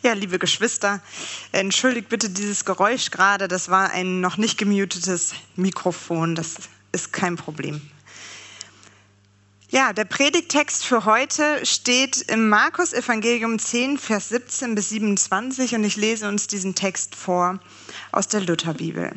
Ja, liebe Geschwister, entschuldigt bitte dieses Geräusch gerade. Das war ein noch nicht gemutetes Mikrofon. Das ist kein Problem. Ja, der Predigttext für heute steht im Markus-Evangelium 10, Vers 17 bis 27 und ich lese uns diesen Text vor aus der Lutherbibel.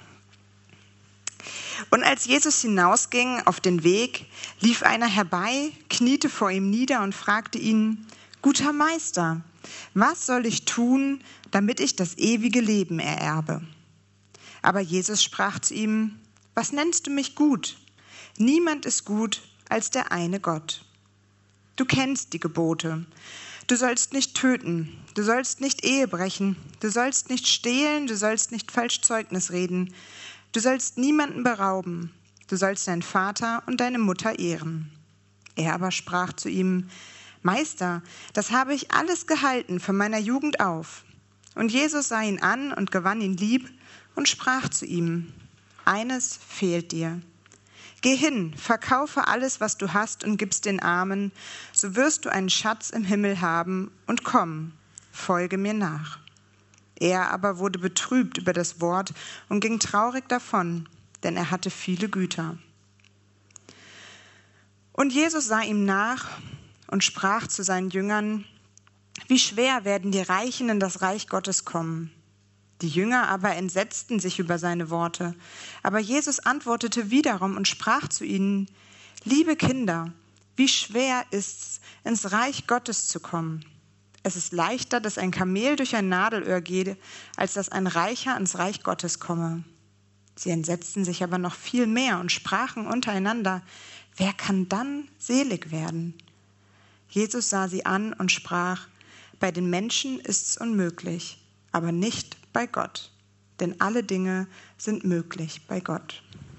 Und als Jesus hinausging auf den Weg, lief einer herbei, kniete vor ihm nieder und fragte ihn: Guter Meister, was soll ich tun, damit ich das ewige Leben ererbe? Aber Jesus sprach zu ihm: Was nennst du mich gut? Niemand ist gut als der eine Gott. Du kennst die Gebote. Du sollst nicht töten, du sollst nicht Ehe brechen, du sollst nicht stehlen, du sollst nicht falsch Zeugnis reden, du sollst niemanden berauben, du sollst deinen Vater und deine Mutter ehren. Er aber sprach zu ihm: Meister, das habe ich alles gehalten von meiner Jugend auf. Und Jesus sah ihn an und gewann ihn lieb und sprach zu ihm: Eines fehlt dir. Geh hin, verkaufe alles, was du hast und gib's den Armen, so wirst du einen Schatz im Himmel haben, und komm, folge mir nach. Er aber wurde betrübt über das Wort und ging traurig davon, denn er hatte viele Güter. Und Jesus sah ihm nach und sprach zu seinen Jüngern: Wie schwer werden die Reichen in das Reich Gottes kommen? Die Jünger aber entsetzten sich über seine Worte. Aber Jesus antwortete wiederum und sprach zu ihnen: Liebe Kinder, wie schwer ist's, ins Reich Gottes zu kommen. Es ist leichter, dass ein Kamel durch ein Nadelöhr geht, als dass ein Reicher ins Reich Gottes komme. Sie entsetzten sich aber noch viel mehr und sprachen untereinander: Wer kann dann selig werden? Jesus sah sie an und sprach: Bei den Menschen ist's unmöglich, aber nicht bei Gott, denn alle Dinge sind möglich bei Gott.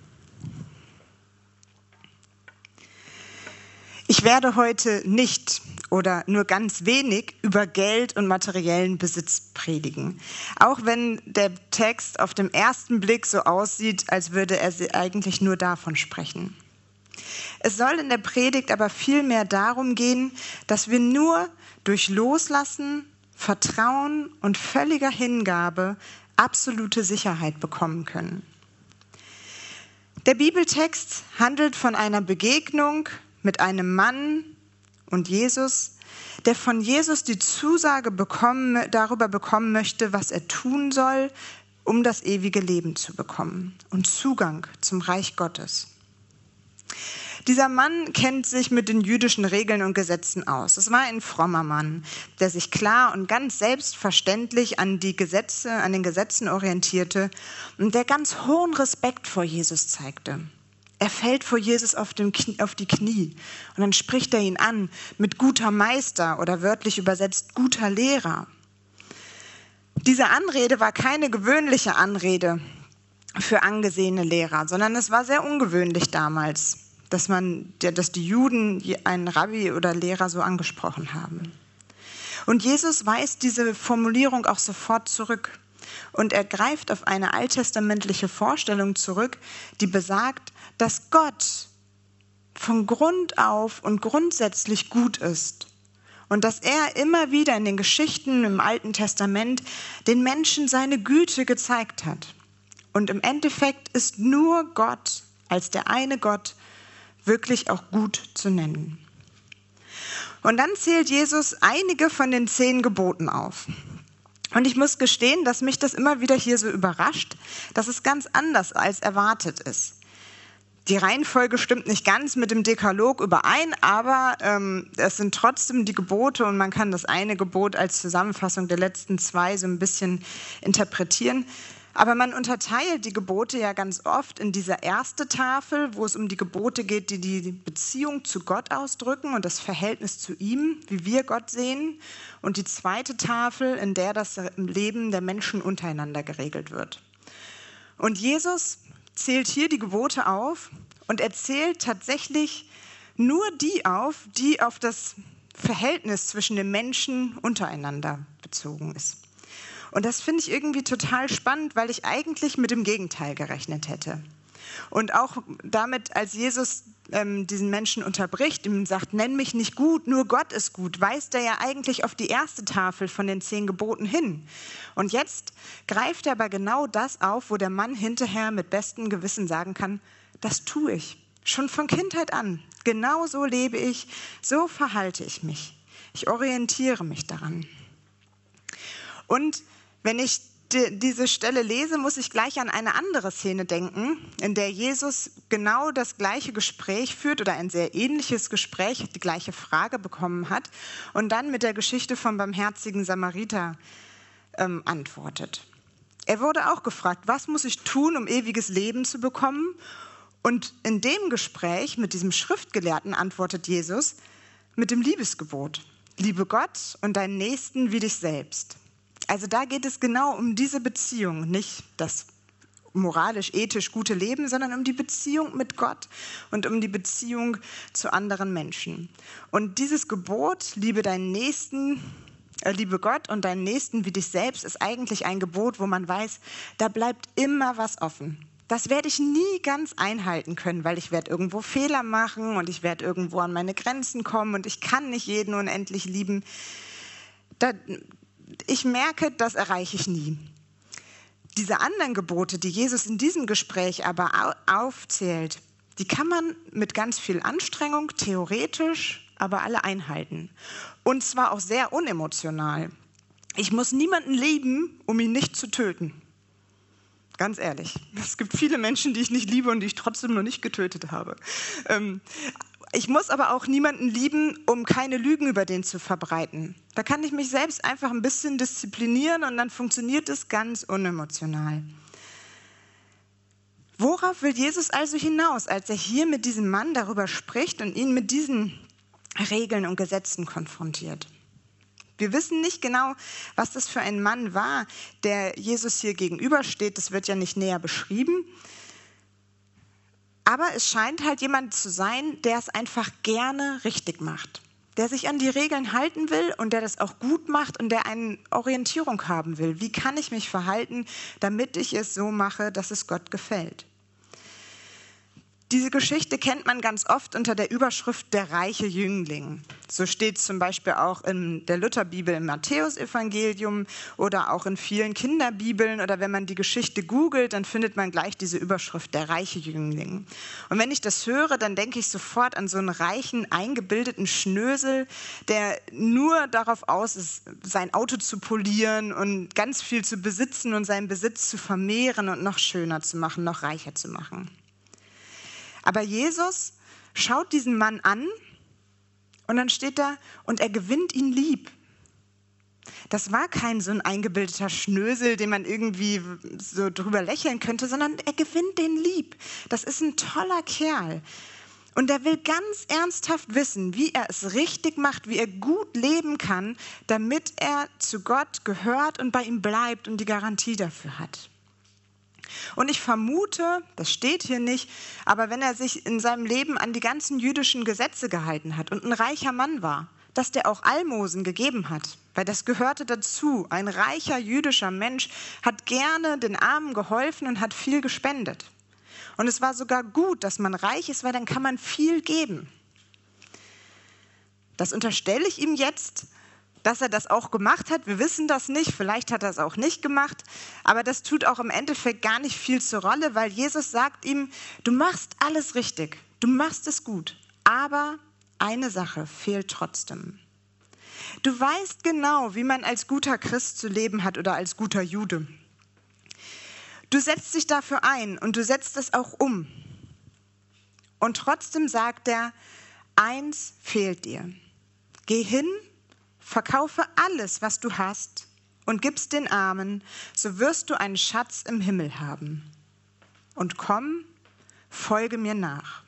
Ich werde heute nicht oder nur ganz wenig über Geld und materiellen Besitz predigen, auch wenn der Text auf den ersten Blick so aussieht, als würde er eigentlich nur davon sprechen. Es soll in der Predigt aber vielmehr darum gehen, dass wir nur durch Loslassen, Vertrauen und völliger Hingabe absolute Sicherheit bekommen können. Der Bibeltext handelt von einer Begegnung mit einem Mann und Jesus, der von Jesus die Zusage darüber bekommen möchte, was er tun soll, um das ewige Leben zu bekommen und Zugang zum Reich Gottes. Dieser Mann kennt sich mit den jüdischen Regeln und Gesetzen aus. Es war ein frommer Mann, der sich klar und ganz selbstverständlich an den Gesetzen orientierte und der ganz hohen Respekt vor Jesus zeigte. Er fällt vor Jesus auf die Knie und dann spricht er ihn an mit guter Meister oder wörtlich übersetzt guter Lehrer. Diese Anrede war keine gewöhnliche Anrede für angesehene Lehrer, sondern es war sehr ungewöhnlich damals, dass die Juden einen Rabbi oder Lehrer so angesprochen haben. Und Jesus weist diese Formulierung auch sofort zurück. Und er greift auf eine alttestamentliche Vorstellung zurück, die besagt, dass Gott von Grund auf und grundsätzlich gut ist. Und dass er immer wieder in den Geschichten im Alten Testament den Menschen seine Güte gezeigt hat. Und im Endeffekt ist nur Gott als der eine Gott wirklich auch gut zu nennen. Und dann zählt Jesus einige von den 10 Geboten auf. Und ich muss gestehen, dass mich das immer wieder hier so überrascht, dass es ganz anders als erwartet ist. Die Reihenfolge stimmt nicht ganz mit dem Dekalog überein, aber es sind trotzdem die Gebote und man kann das eine Gebot als Zusammenfassung der letzten 2 so ein bisschen interpretieren. Aber man unterteilt die Gebote ja ganz oft in diese erste Tafel, wo es um die Gebote geht, die die Beziehung zu Gott ausdrücken und das Verhältnis zu ihm, wie wir Gott sehen. Und die zweite Tafel, in der das Leben der Menschen untereinander geregelt wird. Und Jesus zählt hier die Gebote auf und er zählt tatsächlich nur die auf das Verhältnis zwischen den Menschen untereinander bezogen ist. Und das finde ich irgendwie total spannend, weil ich eigentlich mit dem Gegenteil gerechnet hätte. Und auch damit, als Jesus diesen Menschen unterbricht, ihm sagt, nenn mich nicht gut, nur Gott ist gut, weist er ja eigentlich auf die erste Tafel von den 10 Geboten hin. Und jetzt greift er aber genau das auf, wo der Mann hinterher mit bestem Gewissen sagen kann, das tue ich, schon von Kindheit an. Genau so lebe ich, so verhalte ich mich. Ich orientiere mich daran. Und wenn ich diese Stelle lese, muss ich gleich an eine andere Szene denken, in der Jesus genau das gleiche Gespräch führt oder ein sehr ähnliches Gespräch, die gleiche Frage bekommen hat und dann mit der Geschichte vom barmherzigen Samariter antwortet. Er wurde auch gefragt, was muss ich tun, um ewiges Leben zu bekommen? Und in dem Gespräch mit diesem Schriftgelehrten antwortet Jesus mit dem Liebesgebot. Liebe Gott und deinen Nächsten wie dich selbst. Also da geht es genau um diese Beziehung, nicht das moralisch, ethisch gute Leben, sondern um die Beziehung mit Gott und um die Beziehung zu anderen Menschen. Und dieses Gebot, liebe Gott und deinen Nächsten wie dich selbst, ist eigentlich ein Gebot, wo man weiß, da bleibt immer was offen. Das werde ich nie ganz einhalten können, weil ich werde irgendwo Fehler machen und ich werde irgendwo an meine Grenzen kommen und ich kann nicht jeden unendlich lieben. Ich merke, das erreiche ich nie. Diese anderen Gebote, die Jesus in diesem Gespräch aber aufzählt, die kann man mit ganz viel Anstrengung, theoretisch, aber alle einhalten. Und zwar auch sehr unemotional. Ich muss niemanden lieben, um ihn nicht zu töten. Ganz ehrlich, es gibt viele Menschen, die ich nicht liebe und die ich trotzdem noch nicht getötet habe. Ich muss aber auch niemanden lieben, um keine Lügen über den zu verbreiten. Da kann ich mich selbst einfach ein bisschen disziplinieren und dann funktioniert es ganz unemotional. Worauf will Jesus also hinaus, als er hier mit diesem Mann darüber spricht und ihn mit diesen Regeln und Gesetzen konfrontiert? Wir wissen nicht genau, was das für ein Mann war, der Jesus hier gegenübersteht. Das wird ja nicht näher beschrieben. Aber es scheint halt jemand zu sein, der es einfach gerne richtig macht. Der sich an die Regeln halten will und der das auch gut macht und der eine Orientierung haben will. Wie kann ich mich verhalten, damit ich es so mache, dass es Gott gefällt? Diese Geschichte kennt man ganz oft unter der Überschrift der reiche Jüngling. So steht es zum Beispiel auch in der Lutherbibel im Matthäusevangelium oder auch in vielen Kinderbibeln. Oder wenn man die Geschichte googelt, dann findet man gleich diese Überschrift der reiche Jüngling. Und wenn ich das höre, dann denke ich sofort an so einen reichen, eingebildeten Schnösel, der nur darauf aus ist, sein Auto zu polieren und ganz viel zu besitzen und seinen Besitz zu vermehren und noch schöner zu machen, noch reicher zu machen. Aber Jesus schaut diesen Mann an und dann steht da, und er gewinnt ihn lieb. Das war kein so ein eingebildeter Schnösel, den man irgendwie so drüber lächeln könnte, sondern er gewinnt den lieb. Das ist ein toller Kerl. Und er will ganz ernsthaft wissen, wie er es richtig macht, wie er gut leben kann, damit er zu Gott gehört und bei ihm bleibt und die Garantie dafür hat. Und ich vermute, das steht hier nicht, aber wenn er sich in seinem Leben an die ganzen jüdischen Gesetze gehalten hat und ein reicher Mann war, dass der auch Almosen gegeben hat, weil das gehörte dazu. Ein reicher jüdischer Mensch hat gerne den Armen geholfen und hat viel gespendet. Und es war sogar gut, dass man reich ist, weil dann kann man viel geben. Das unterstelle ich ihm jetzt, dass er das auch gemacht hat. Wir wissen das nicht, vielleicht hat er es auch nicht gemacht, aber das tut auch im Endeffekt gar nicht viel zur Rolle, weil Jesus sagt ihm, du machst alles richtig, du machst es gut, aber eine Sache fehlt trotzdem. Du weißt genau, wie man als guter Christ zu leben hat oder als guter Jude. Du setzt dich dafür ein und du setzt es auch um. Und trotzdem sagt er, eins fehlt dir. Geh hin, verkaufe alles, was du hast und gib's den Armen, so wirst du einen Schatz im Himmel haben. Und komm, folge mir nach.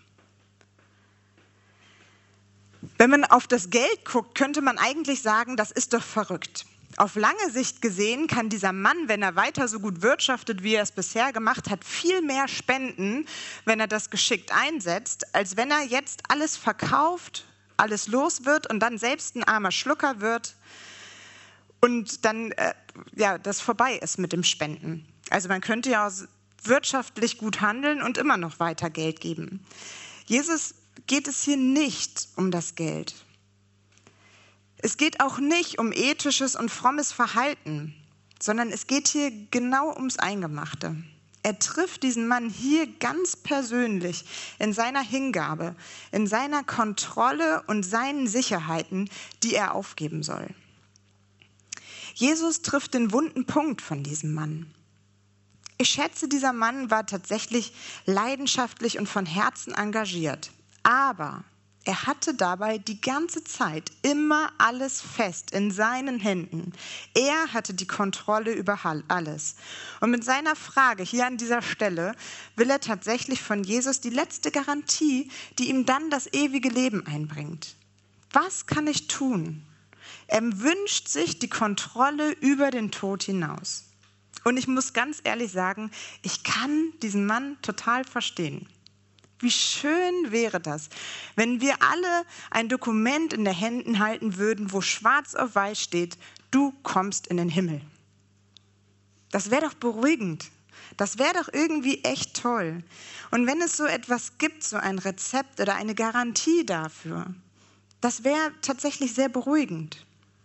Wenn man auf das Geld guckt, könnte man eigentlich sagen, das ist doch verrückt. Auf lange Sicht gesehen kann dieser Mann, wenn er weiter so gut wirtschaftet, wie er es bisher gemacht hat, viel mehr spenden, wenn er das geschickt einsetzt, als wenn er jetzt alles verkauft, alles los wird und dann selbst ein armer Schlucker wird und dann das vorbei ist mit dem Spenden. Also man könnte ja wirtschaftlich gut handeln und immer noch weiter Geld geben. Jesus geht es hier nicht um das Geld. Es geht auch nicht um ethisches und frommes Verhalten, sondern es geht hier genau ums Eingemachte. Er trifft diesen Mann hier ganz persönlich in seiner Hingabe, in seiner Kontrolle und seinen Sicherheiten, die er aufgeben soll. Jesus trifft den wunden Punkt von diesem Mann. Ich schätze, dieser Mann war tatsächlich leidenschaftlich und von Herzen engagiert. Aber er hatte dabei die ganze Zeit immer alles fest in seinen Händen. Er hatte die Kontrolle über alles. Und mit seiner Frage hier an dieser Stelle will er tatsächlich von Jesus die letzte Garantie, die ihm dann das ewige Leben einbringt. Was kann ich tun? Er wünscht sich die Kontrolle über den Tod hinaus. Und ich muss ganz ehrlich sagen, ich kann diesen Mann total verstehen. Wie schön wäre das, wenn wir alle ein Dokument in den Händen halten würden, wo schwarz auf weiß steht, du kommst in den Himmel. Das wäre doch beruhigend. Das wäre doch irgendwie echt toll. Und wenn es so etwas gibt, so ein Rezept oder eine Garantie dafür, das wäre tatsächlich sehr beruhigend.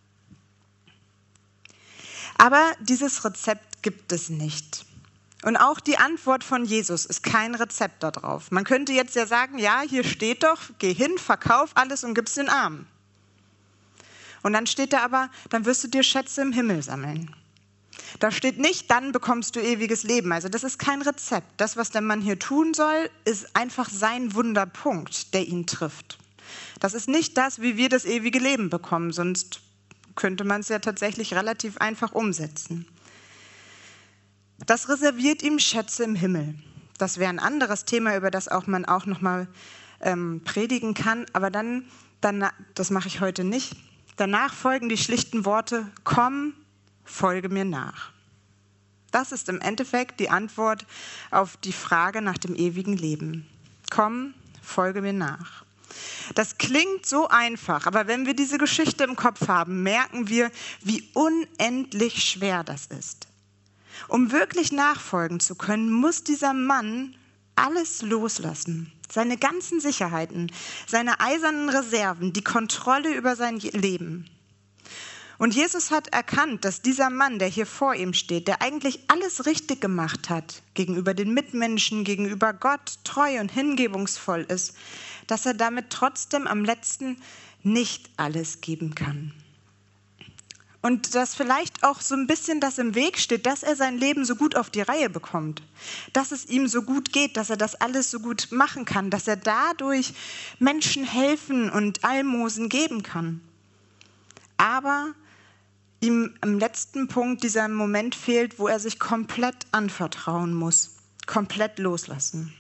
Aber dieses Rezept gibt es nicht. Und auch die Antwort von Jesus ist kein Rezept darauf. Man könnte jetzt ja sagen, ja, hier steht doch, geh hin, verkauf alles und gib's den Armen. Und dann steht da aber, dann wirst du dir Schätze im Himmel sammeln. Da steht nicht, dann bekommst du ewiges Leben. Also das ist kein Rezept. Das, was der Mann hier tun soll, ist einfach sein Wunderpunkt, der ihn trifft. Das ist nicht das, wie wir das ewige Leben bekommen, sonst könnte man es ja tatsächlich relativ einfach umsetzen. Das reserviert ihm Schätze im Himmel. Das wäre ein anderes Thema, über das man auch noch mal predigen kann. Aber dann, das mache ich heute nicht. Danach folgen die schlichten Worte, komm, folge mir nach. Das ist im Endeffekt die Antwort auf die Frage nach dem ewigen Leben. Komm, folge mir nach. Das klingt so einfach, aber wenn wir diese Geschichte im Kopf haben, merken wir, wie unendlich schwer das ist. Um wirklich nachfolgen zu können, muss dieser Mann alles loslassen. Seine ganzen Sicherheiten, seine eisernen Reserven, die Kontrolle über sein Leben. Und Jesus hat erkannt, dass dieser Mann, der hier vor ihm steht, der eigentlich alles richtig gemacht hat, gegenüber den Mitmenschen, gegenüber Gott, treu und hingebungsvoll ist, dass er damit trotzdem am letzten nicht alles geben kann. Und dass vielleicht auch so ein bisschen das im Weg steht, dass er sein Leben so gut auf die Reihe bekommt, dass es ihm so gut geht, dass er das alles so gut machen kann, dass er dadurch Menschen helfen und Almosen geben kann. Aber ihm am letzten Punkt dieser Moment fehlt, wo er sich komplett anvertrauen muss, komplett loslassen.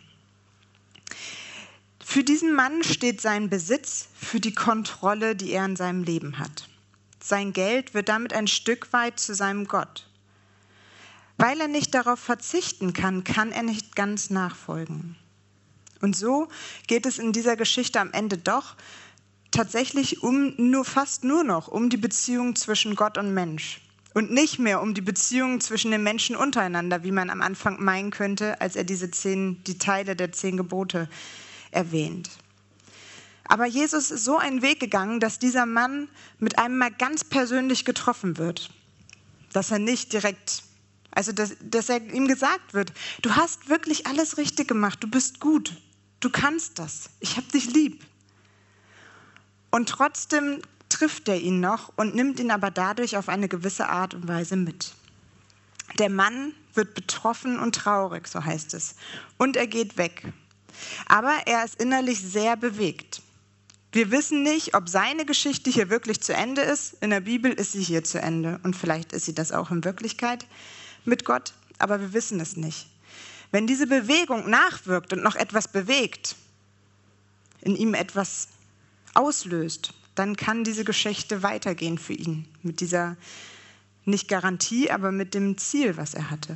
Für diesen Mann steht sein Besitz für die Kontrolle, die er in seinem Leben hat. Sein Geld wird damit ein Stück weit zu seinem Gott. Weil er nicht darauf verzichten kann, kann er nicht ganz nachfolgen. Und so geht es in dieser Geschichte am Ende doch tatsächlich fast nur noch um die Beziehung zwischen Gott und Mensch. Und nicht mehr um die Beziehung zwischen den Menschen untereinander, wie man am Anfang meinen könnte, als er die Teile der 10 Gebote erwähnt. Aber Jesus ist so einen Weg gegangen, dass dieser Mann mit einem mal ganz persönlich getroffen wird. Dass er nicht direkt, dass er ihm gesagt wird, du hast wirklich alles richtig gemacht, du bist gut, du kannst das, ich hab dich lieb. Und trotzdem trifft er ihn noch und nimmt ihn aber dadurch auf eine gewisse Art und Weise mit. Der Mann wird betroffen und traurig, so heißt es, und er geht weg. Aber er ist innerlich sehr bewegt. Wir wissen nicht, ob seine Geschichte hier wirklich zu Ende ist. In der Bibel ist sie hier zu Ende und vielleicht ist sie das auch in Wirklichkeit mit Gott, aber wir wissen es nicht. Wenn diese Bewegung nachwirkt und noch etwas bewegt, in ihm etwas auslöst, dann kann diese Geschichte weitergehen für ihn. Mit dieser, nicht Garantie, aber mit dem Ziel, was er hatte.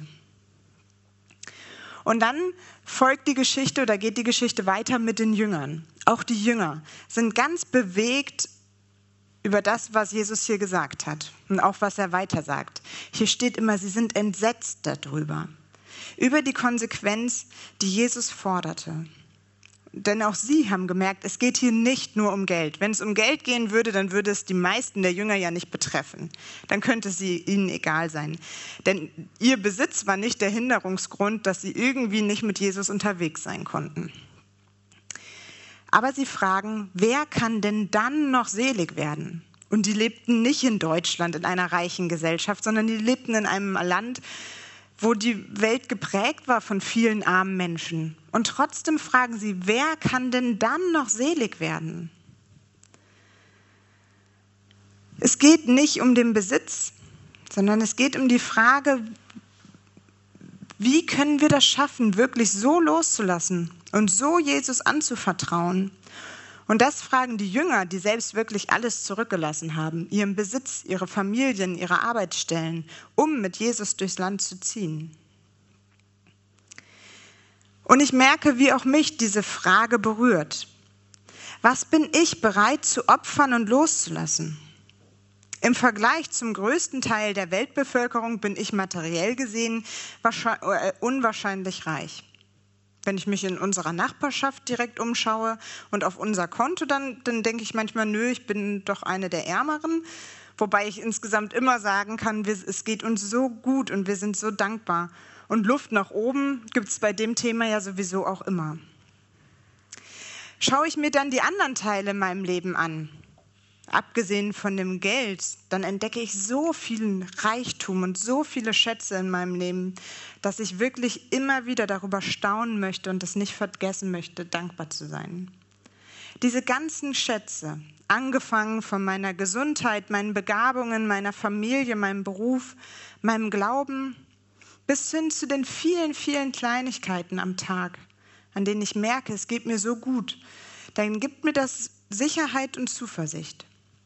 Und dann folgt die Geschichte oder geht die Geschichte weiter mit den Jüngern. Auch die Jünger sind ganz bewegt über das, was Jesus hier gesagt hat und auch was er weiter sagt. Hier steht immer, sie sind entsetzt darüber. über die Konsequenz, die Jesus forderte. Denn auch sie haben gemerkt, es geht hier nicht nur um Geld. Wenn es um Geld gehen würde, dann würde es die meisten der Jünger ja nicht betreffen. Dann könnte es ihnen egal sein. Denn ihr Besitz war nicht der Hinderungsgrund, dass sie irgendwie nicht mit Jesus unterwegs sein konnten. Aber sie fragen, wer kann denn dann noch selig werden? Und die lebten nicht in Deutschland, in einer reichen Gesellschaft, sondern die lebten in einem Land, wo die Welt geprägt war von vielen armen Menschen. Und trotzdem fragen sie, wer kann denn dann noch selig werden? Es geht nicht um den Besitz, sondern es geht um die Frage, wie können wir das schaffen, wirklich so loszulassen und so Jesus anzuvertrauen? Und das fragen die Jünger, die selbst wirklich alles zurückgelassen haben, ihren Besitz, ihre Familien, ihre Arbeitsstellen, um mit Jesus durchs Land zu ziehen. Und ich merke, wie auch mich diese Frage berührt. Was bin ich bereit zu opfern und loszulassen? Im Vergleich zum größten Teil der Weltbevölkerung bin ich materiell gesehen unwahrscheinlich reich. Wenn ich mich in unserer Nachbarschaft direkt umschaue und auf unser Konto, dann denke ich manchmal, nö, ich bin doch eine der Ärmeren. Wobei ich insgesamt immer sagen kann, es geht uns so gut und wir sind so dankbar. Und Luft nach oben gibt es bei dem Thema ja sowieso auch immer. Schaue ich mir dann die anderen Teile in meinem Leben an, abgesehen von dem Geld, dann entdecke ich so viel Reichtum und so viele Schätze in meinem Leben, dass ich wirklich immer wieder darüber staunen möchte und es nicht vergessen möchte, dankbar zu sein. Diese ganzen Schätze, angefangen von meiner Gesundheit, meinen Begabungen, meiner Familie, meinem Beruf, meinem Glauben, bis hin zu den vielen, vielen Kleinigkeiten am Tag, an denen ich merke, es geht mir so gut, dann gibt mir das Sicherheit und Zuversicht.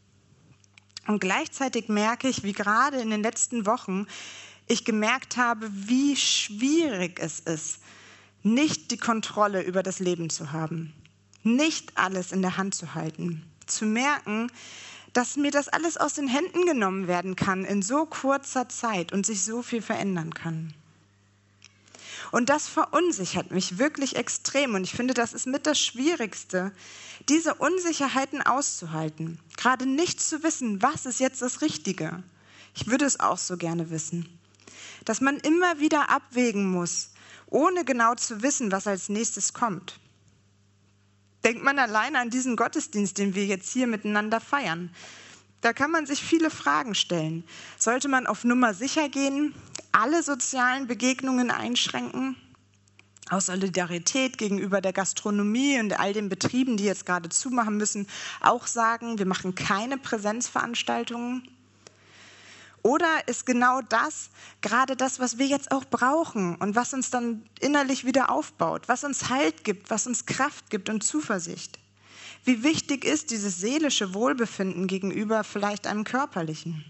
Und gleichzeitig merke ich, wie gerade in den letzten Wochen ich gemerkt habe, wie schwierig es ist, nicht die Kontrolle über das Leben zu haben, nicht alles in der Hand zu halten, zu merken, dass mir das alles aus den Händen genommen werden kann in so kurzer Zeit und sich so viel verändern kann. Und das verunsichert mich wirklich extrem. Und ich finde, das ist mit das Schwierigste, diese Unsicherheiten auszuhalten. Gerade nicht zu wissen, was ist jetzt das Richtige. Ich würde es auch so gerne wissen. Dass man immer wieder abwägen muss, ohne genau zu wissen, was als nächstes kommt. Denkt man alleine an diesen Gottesdienst, den wir jetzt hier miteinander feiern. Da kann man sich viele Fragen stellen. Sollte man auf Nummer sicher gehen, alle sozialen Begegnungen einschränken, aus Solidarität gegenüber der Gastronomie und all den Betrieben, die jetzt gerade zumachen müssen, auch sagen, wir machen keine Präsenzveranstaltungen? Oder ist genau das gerade das, was wir jetzt auch brauchen und was uns dann innerlich wieder aufbaut, was uns Halt gibt, was uns Kraft gibt und Zuversicht? Wie wichtig ist dieses seelische Wohlbefinden gegenüber vielleicht einem körperlichen?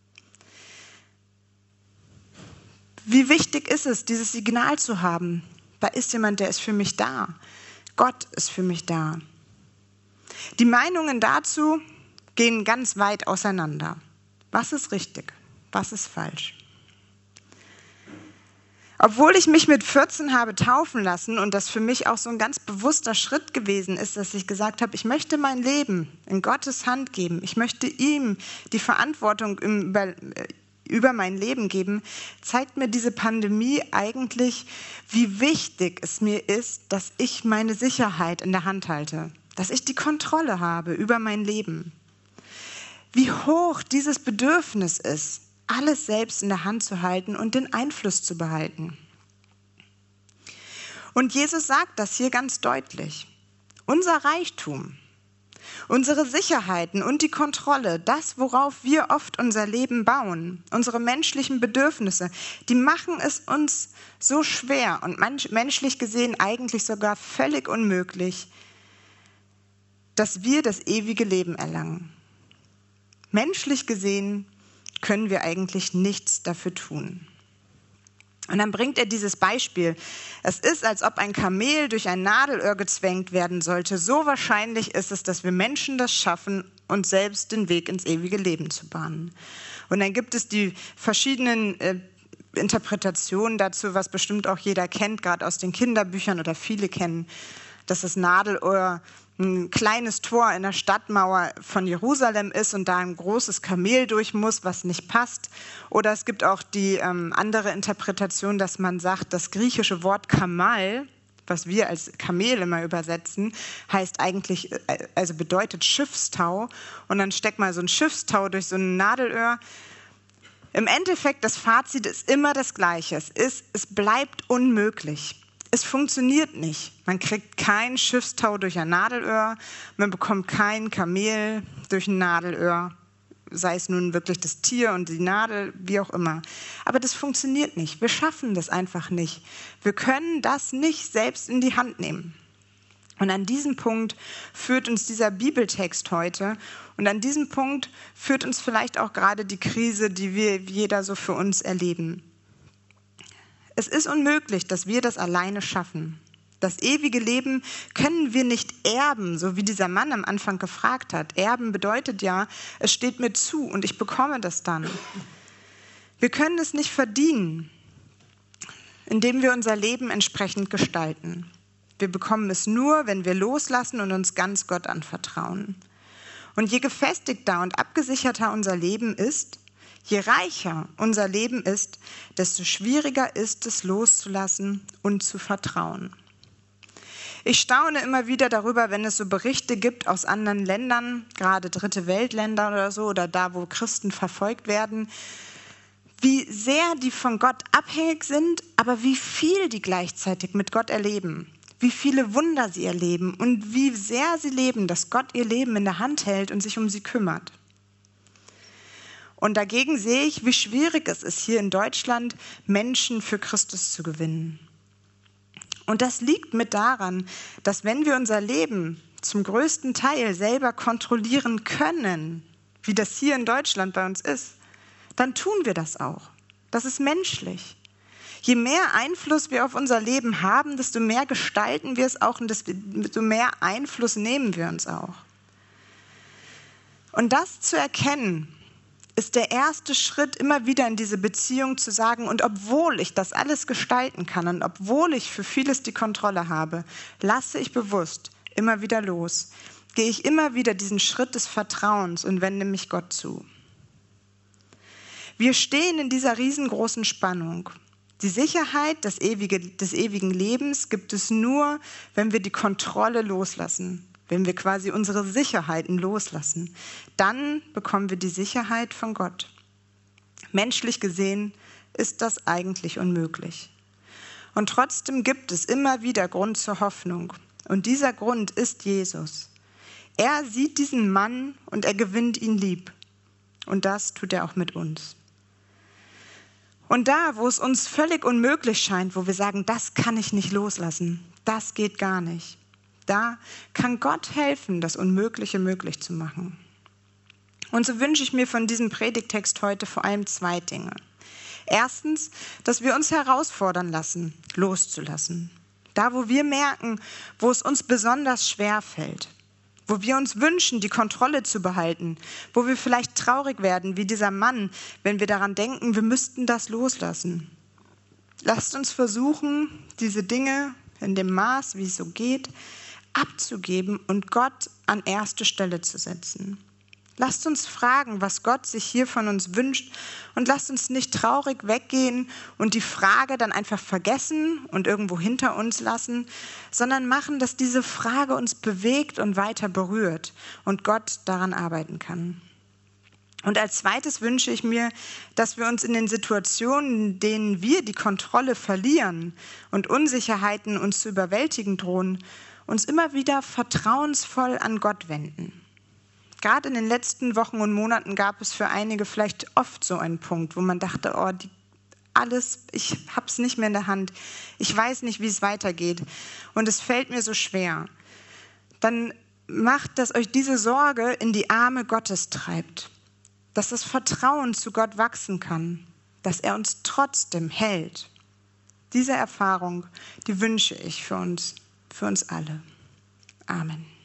Wie wichtig ist es, dieses Signal zu haben? Da ist jemand, der ist für mich da. Gott ist für mich da. Die Meinungen dazu gehen ganz weit auseinander. Was ist richtig? Was ist falsch? Obwohl ich mich mit 14 habe taufen lassen und das für mich auch so ein ganz bewusster Schritt gewesen ist, dass ich gesagt habe, ich möchte mein Leben in Gottes Hand geben. Ich möchte ihm die Verantwortung über mein Leben geben, zeigt mir diese Pandemie eigentlich, wie wichtig es mir ist, dass ich meine Sicherheit in der Hand halte, dass ich die Kontrolle habe über mein Leben. Wie hoch dieses Bedürfnis ist, alles selbst in der Hand zu halten und den Einfluss zu behalten. Und Jesus sagt das hier ganz deutlich. Unser Reichtum, unsere Sicherheiten und die Kontrolle, das, worauf wir oft unser Leben bauen, unsere menschlichen Bedürfnisse, die machen es uns so schwer und menschlich gesehen eigentlich sogar völlig unmöglich, dass wir das ewige Leben erlangen. Menschlich gesehen können wir eigentlich nichts dafür tun. Und dann bringt er dieses Beispiel. Es ist, als ob ein Kamel durch ein Nadelöhr gezwängt werden sollte. So wahrscheinlich ist es, dass wir Menschen das schaffen, uns selbst den Weg ins ewige Leben zu bahnen. Und dann gibt es die verschiedenen Interpretationen dazu, was bestimmt auch jeder kennt, gerade aus den Kinderbüchern oder viele kennen, dass das Nadelöhr ein kleines Tor in der Stadtmauer von Jerusalem ist und da ein großes Kamel durch muss, was nicht passt. Oder es gibt auch die andere Interpretation, dass man sagt, das griechische Wort Kamal, was wir als Kamel immer übersetzen, heißt eigentlich, also bedeutet Schiffstau. Und dann steckt mal so ein Schiffstau durch so ein Nadelöhr. Im Endeffekt, das Fazit ist immer das Gleiche. Es bleibt unmöglich. Es funktioniert nicht. Man kriegt kein Schiffstau durch ein Nadelöhr, man bekommt kein Kamel durch ein Nadelöhr, sei es nun wirklich das Tier und die Nadel, wie auch immer. Aber das funktioniert nicht. Wir schaffen das einfach nicht. Wir können das nicht selbst in die Hand nehmen. Und an diesem Punkt führt uns dieser Bibeltext heute und an diesem Punkt führt uns vielleicht auch gerade die Krise, die wir jeder so für uns erleben. Es ist unmöglich, dass wir das alleine schaffen. Das ewige Leben können wir nicht erben, so wie dieser Mann am Anfang gefragt hat. Erben bedeutet ja, es steht mir zu und ich bekomme das dann. Wir können es nicht verdienen, indem wir unser Leben entsprechend gestalten. Wir bekommen es nur, wenn wir loslassen und uns ganz Gott anvertrauen. Und je gefestigter und abgesicherter unser Leben ist, je reicher unser Leben ist, desto schwieriger ist es loszulassen und zu vertrauen. Ich staune immer wieder darüber, wenn es so Berichte gibt aus anderen Ländern, gerade Dritte Weltländer oder so, oder da, wo Christen verfolgt werden, wie sehr die von Gott abhängig sind, aber wie viel die gleichzeitig mit Gott erleben. Wie viele Wunder sie erleben und wie sehr sie leben, dass Gott ihr Leben in der Hand hält und sich um sie kümmert. Und dagegen sehe ich, wie schwierig es ist, hier in Deutschland Menschen für Christus zu gewinnen. Und das liegt mit daran, dass wenn wir unser Leben zum größten Teil selber kontrollieren können, wie das hier in Deutschland bei uns ist, dann tun wir das auch. Das ist menschlich. Je mehr Einfluss wir auf unser Leben haben, desto mehr gestalten wir es auch und desto mehr Einfluss nehmen wir uns auch. Und das zu erkennen, ist der erste Schritt, immer wieder in diese Beziehung zu sagen, und obwohl ich das alles gestalten kann und obwohl ich für vieles die Kontrolle habe, lasse ich bewusst immer wieder los, gehe ich immer wieder diesen Schritt des Vertrauens und wende mich Gott zu. Wir stehen in dieser riesengroßen Spannung. Die Sicherheit des ewigen Lebens gibt es nur, wenn wir die Kontrolle loslassen. Wenn wir quasi unsere Sicherheiten loslassen, dann bekommen wir die Sicherheit von Gott. Menschlich gesehen ist das eigentlich unmöglich. Und trotzdem gibt es immer wieder Grund zur Hoffnung. Und dieser Grund ist Jesus. Er sieht diesen Mann und er gewinnt ihn lieb. Und das tut er auch mit uns. Und da, wo es uns völlig unmöglich scheint, wo wir sagen, das kann ich nicht loslassen, das geht gar nicht, da kann Gott helfen, das Unmögliche möglich zu machen. Und so wünsche ich mir von diesem Predigtext heute vor allem 2 Dinge. Erstens, dass wir uns herausfordern lassen, loszulassen. Da, wo wir merken, wo es uns besonders schwer fällt, wo wir uns wünschen, die Kontrolle zu behalten, wo wir vielleicht traurig werden, wie dieser Mann, wenn wir daran denken, wir müssten das loslassen. Lasst uns versuchen, diese Dinge in dem Maß, wie es so geht, abzugeben und Gott an erste Stelle zu setzen. Lasst uns fragen, was Gott sich hier von uns wünscht und lasst uns nicht traurig weggehen und die Frage dann einfach vergessen und irgendwo hinter uns lassen, sondern machen, dass diese Frage uns bewegt und weiter berührt und Gott daran arbeiten kann. Und als zweites wünsche ich mir, dass wir uns in den Situationen, in denen wir die Kontrolle verlieren und Unsicherheiten uns zu überwältigen drohen, uns immer wieder vertrauensvoll an Gott wenden. Gerade in den letzten Wochen und Monaten gab es für einige vielleicht oft so einen Punkt, wo man dachte, ich habe es nicht mehr in der Hand, ich weiß nicht, wie es weitergeht und es fällt mir so schwer. Dann macht, dass euch diese Sorge in die Arme Gottes treibt, dass das Vertrauen zu Gott wachsen kann, dass er uns trotzdem hält. Diese Erfahrung, die wünsche ich für uns alle. Amen.